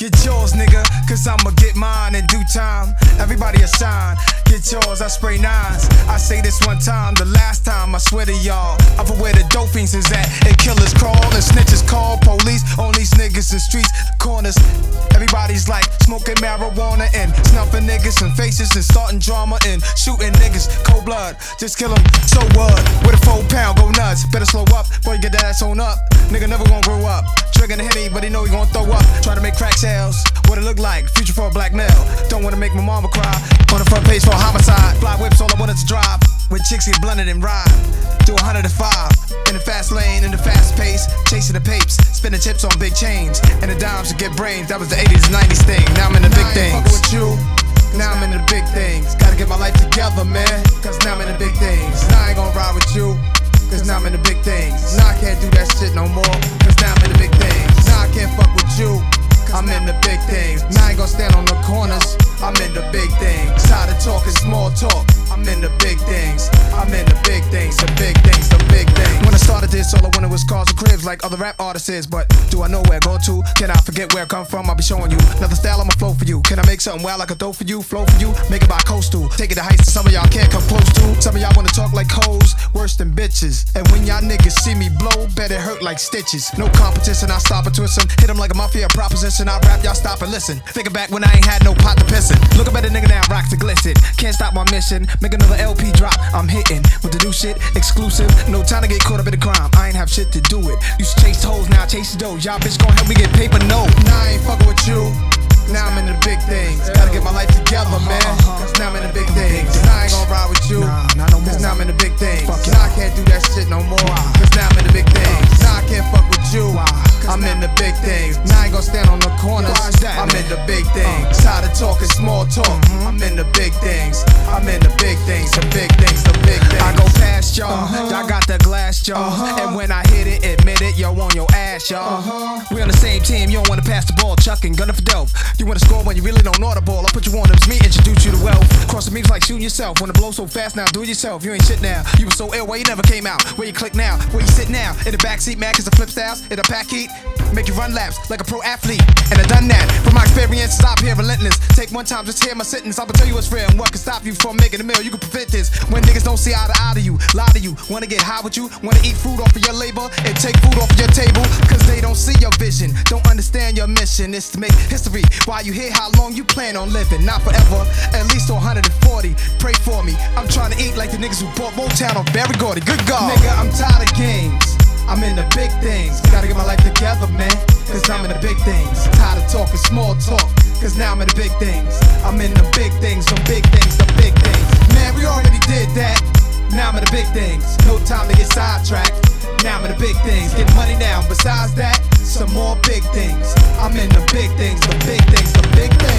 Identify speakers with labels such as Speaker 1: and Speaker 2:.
Speaker 1: Get yours, nigga, cause I'ma get mine in due time. Everybody a shine. Get yours, I spray nines. I say this one time, the last time, I swear to y'all. I'm for where the dope fiends is at. And killers crawl and snitches call police on these niggas in streets, corners. Everybody's like smoking marijuana and snuffing niggas in faces and starting drama and shooting niggas. Cold blood, just kill 'em. So what? With a 4 pound, go nuts. Better slow up, boy, you get that ass on up. Nigga never gonna grow up. Drinking the Henny, but he know he gonna throw up. Try to make crack sales. What it look like? Future for a black male. Don't wanna make my mama cry. On the front page for a homicide. Fly whips, all I wanted to drive. When chicks get blunted and ride. Do 105 in the fast lane, in the fast pace. Chasing the papes, spinning chips on big chains. And the dimes to get brains. That was the 80s, 90s thing. Now I'm in the big things. With you. Now I'm in the big things. Gotta get my life together, man. Cause now I'm in the big things. Now I ain't gonna ride with you. Cause now I'm in the big things. Now I can't do that shit no more. Cause now I'm in the big things. Now I can't fuck with you. I'm in the big things. Now I ain't gonna stand on the corners. I'm in the big things. Tired of talking small talk. I'm in the big things. I'm in the big things. The big things. The big things. When I started this, all I wanted was cars and cribs like other rap artists is. But do I know where I go to? Can I forget where I come from? I'll be showing you another style. I'ma flow for you. Can I make something wild like a throw for you? Flow for you? Make it by coastal. Take it to heights that some of y'all can't come close to. Some of y'all wanna talk like hoes, worse than bitches. And when y'all niggas see me blow, bet it hurt like stitches. No competition, I stop and twist 'em. Hit 'em like a mafia proposition. I rap, y'all stop and listen. Thinking back when I ain't had no pot to pissin'. Look up at a nigga now, rocks to glisten. Can't stop my mission. Make another LP drop. I'm hitting with the new shit, exclusive. No time to get caught up in the crime. I ain't have shit to do it. Used to chase hoes, now I chase the dough. Y'all bitch gon' help me get paper, no. Now I ain't fucking with you. Now I'm in the big things. Gotta get my life together, man. Cause now I'm in the big things. Now I ain't gon' ride with you. Cause now I'm in the big things. Now I can't do that shit no more. Cause now I'm in the big things. Now I can't fuck with you. I'm in the big things. Now I ain't gon' stand on the corners. I'm in the big things. Tired of talking small talk. I'm in the big things. I'm in the big things. The big things. The big things. I go past y'all. Y'all got the glass jaw. And when I hit it, admit it, yo on your ass, y'all. We on the same team. You don't wanna pass the ball, chucking, gunning for dope. You wanna score when you really don't know the ball. I put you on them, me introduce you to wealth. Cross the means like shooting yourself. Wanna blow so fast now, do it yourself. You ain't shit now. You was so ill, why you never came out? Where you click now? Where you sit now? In the backseat, mad cause the flip styles. In the pack heat, make you run laps like a pro athlete. And I done that from my experience. Stop here, relentless. Take one time, just hear my sentence. I'ma tell you what's real and what can stop you from making a meal. You can prevent this when niggas don't see eye to eye to you, lie to you. Wanna get high with you, wanna eat food off of your labor and take food off of your table. Cause they don't see your vision, don't understand your mission. It's to make history. While you hear how long you plan on living, not forever, at least 140. Pray for me. I'm trying to eat like the niggas who bought Motown on Barry Gordy. Good God, nigga, I'm tired of games. I'm in the big things. Gotta get my life together, man. Cause I'm in the big things. Tired of talking small talk. Cause now I'm in the big things. I'm in the big things. The big things. The big things. Man, we already did that. Now I'm in the big things. No time to get sidetracked. Now I'm in the big things. Get money now. Besides that, some more big things. I'm in the big things. The big things. The big things.